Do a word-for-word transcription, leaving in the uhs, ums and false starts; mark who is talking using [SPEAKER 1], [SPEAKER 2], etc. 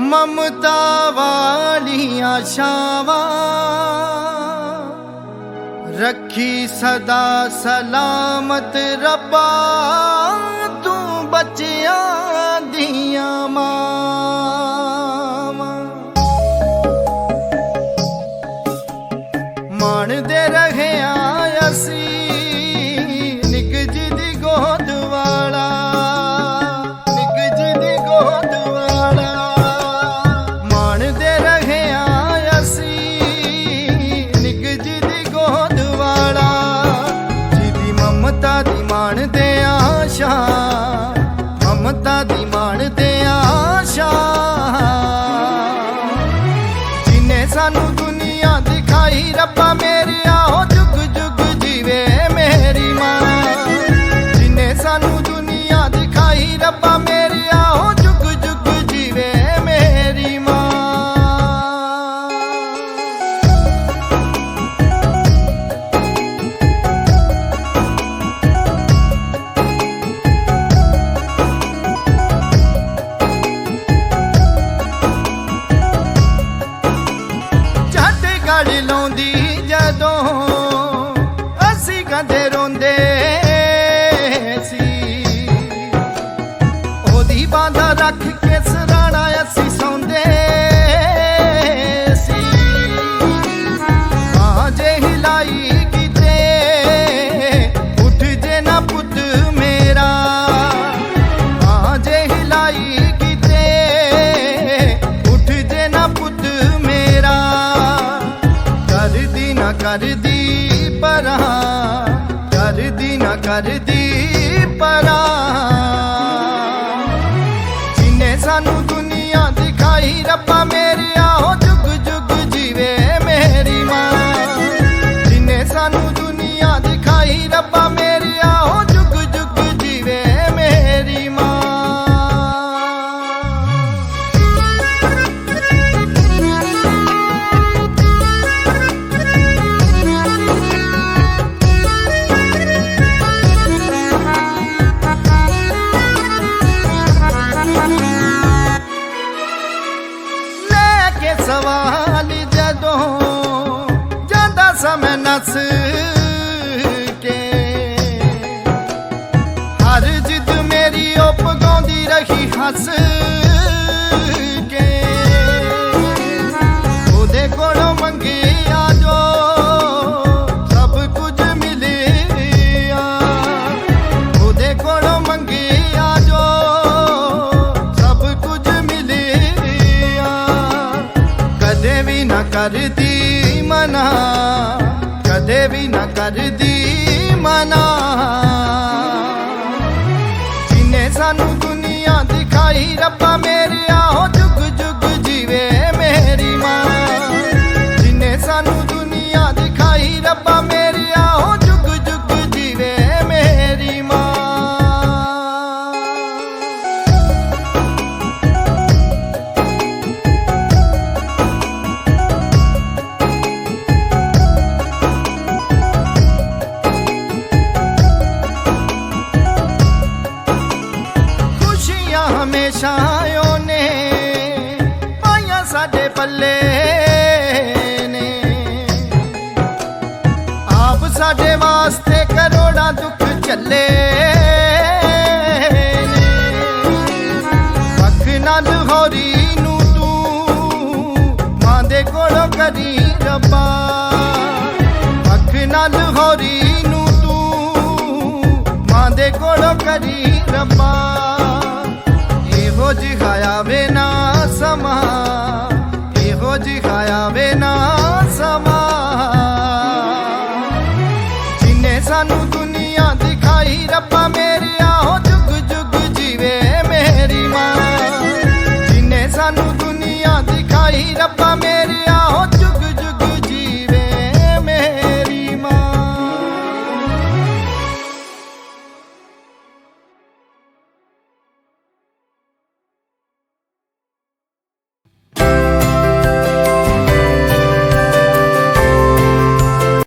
[SPEAKER 1] ममता वालियां छावां रखी सदा सलामत रब्बा तू बच्चियां दियां मावां। माणदे रहे असी निगज दी गोद वाला, निगज दी गोद वाला। माणदे रहे असी निगज दी गोद वाला, जिदी ममता दी माणदे आशा, ममता दी माणदे आशा। जिन्ने सानू दुनिया दिखाई रब्बा मेरी आओ जुग जुग जीवे मेरी मां। जिन्ने सानू दुनिया दिखाई रब्बा मेरी आओ जुग जुग जीवे मेरी मां। झट गल लाउंदी जदों असी कदे रोंदे सी, ओदी बांधा रख के सराणा असी सौंदे सी। मां जे हिलाई किते उठ जे ना पुत मेरा, मां जे हिलाई किते उठ जे ना पुत मेरा। कर दी ना कर दी परा, कर दी ना कर दी परा। जिन्ने सानू दुनिया दिखाई रब्बा मेरी आओ जुग जुग जीवे मेरी मां। जिन्ने सानू दुनिया दिखाई रब्बा मेरी आओ जुग जुग जीवे मेरी मां। सवाल जदों जांदा समय नस के, हर जिद मेरी ओ पगाउंदी रही हस के। ओदे कोलों मंगी आजो सब कुछ मिलिया, ओदे कोलों मंगी आजो सब कुछ मिलिया। कदे भी ना कर दी मना, कदे भी ना कर दी मना। जिन्ने सानू दुनिया दिखाई रब्बा मेरी आओ जुग जुग जीवे मेरी मां। जिन्ने सानू दुनिया दिखाई रब्बा मेरी आओ जुग जुग जीवे मेरी मां। हमेशा ओने पाइया साडे पल्ले ने, आप साडे वास्ते करोड़ा दुख चले ने। पख नाल होरी नू तू मां दे कोलों करी रब्बा, पख नाल होरी नू तू मां दे कोलों करी रब्बा।